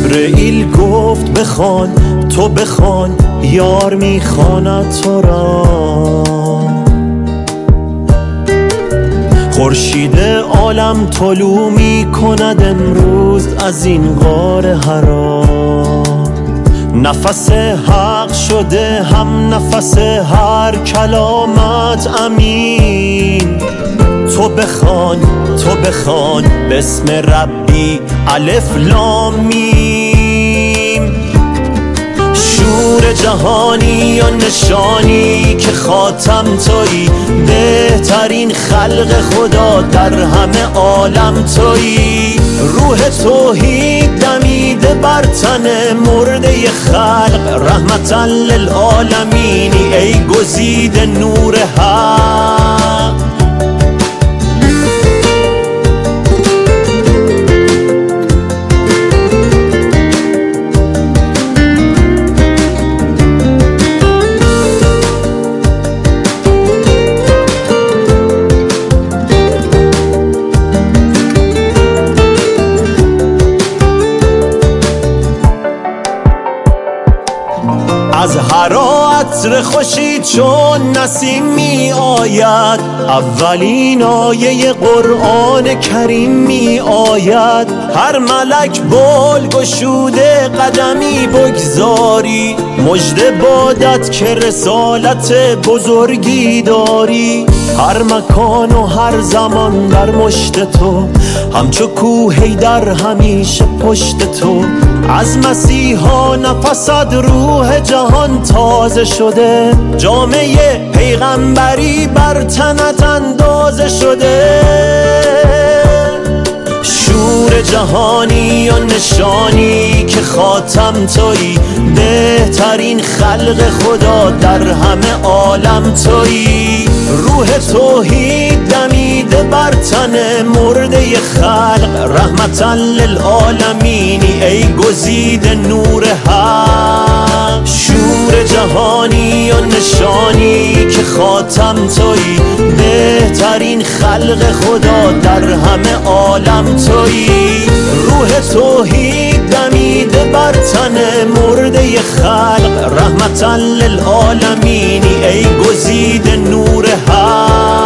جبرئیل گفت بخوان، تو بخوان، یار میخواند تو را. خورشید عالم طلوع میکند امروز از این غار حرا. نفس حق شده هم نفس هر کلامت امین. تو بخوان، تو بخوان، بسم ربی الف لام میم. شور جهانی و نشانی که خاتم تویی، بهترین خلق خدا در همه عالم تویی. روح توحید دمیده بر تن مرده خلق، رحمتا للعالمینی ای گزیده نور حق. از هرا عطر خوشی چون نسیم می آید، اولین آیه قرآن کریم می آید. هر ملک بال گشوده قدمی بگذاری، مژده بادت که رسالت بزرگی داری. هر مکان و هر زمان در مشت تو، همچو کوهی در همیشه پشت تو. از مسیحا نفست روح جهان تازه شده، جامعه پیغمبری بر تنت اندازه شده. شور جهانی و نشانی که خاتم تویی، بهترین خلق خدا در همه عالم تویی. روح توحید دمیده بر تن مرده خلق، رحمتا للعالمینی ای گزیده نور حق. شور جهانی و نشانی که خاتم تویی، بهترین خلق خدا در همه عالم تویی. روح توحید دمیده بر تن مرده خلق، رحمتا للعالمینی ای گزیده نور حق.